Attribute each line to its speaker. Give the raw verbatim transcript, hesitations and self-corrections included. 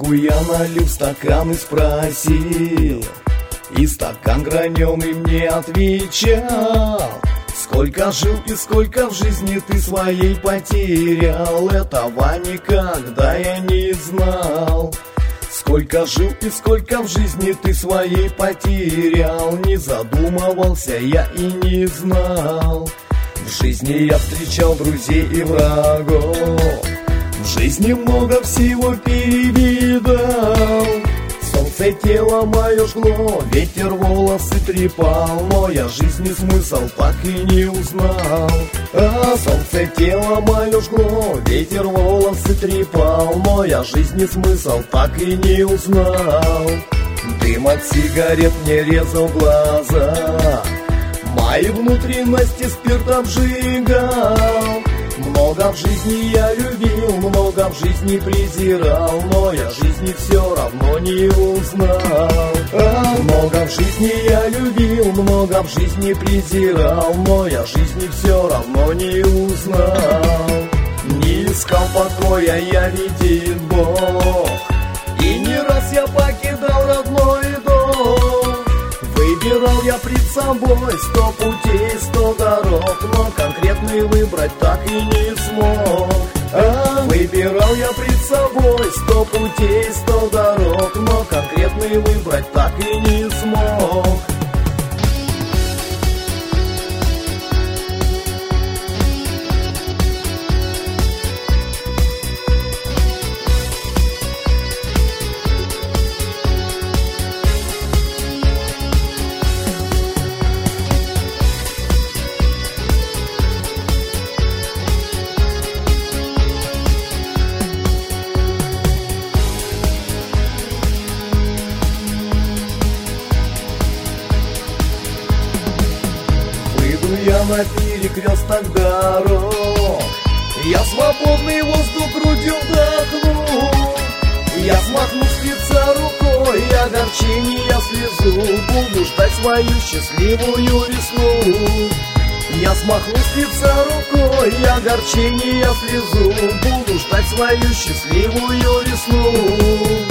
Speaker 1: Чайку я налил в стакан и спросил, и стакан граненый мне отвечал: сколько жил и сколько в жизни ты своей потерял, этого никогда я не знал. Сколько жил и сколько в жизни ты своей потерял, не задумывался я и не знал. В жизни я встречал друзей и врагов, в жизни много всего перевидал. Солнце тело мое жгло, ветер волосы трепал, но я жизни смысл так и не узнал. А солнце тело мое жгло, ветер волосы трепал, но я жизни смысл так и не узнал. Дым от сигарет мне резал глаза, мои внутренности спирт обжигал. Много в жизни я любил, много в жизни презирал, но я жизни все равно не узнал. А много в жизни я любил, много в жизни презирал, но я жизни все равно не узнал. Не искал покоя я, видит Бог, и не раз я покидал родной дом. Выбирал я пред собой сто путей, сто дорог, но конкретный выбрать так и не смог. А выбирал я пред собой сто путей, сто дорог, но конкретный выбрать так и не смог. Я на перекресток дорог, я свободный воздух грудью вдохну. Я смахну с лица рукой огорчения слезу, буду ждать свою счастливую весну. Я смахну с лица рукой огорчения слезу, буду ждать свою счастливую весну.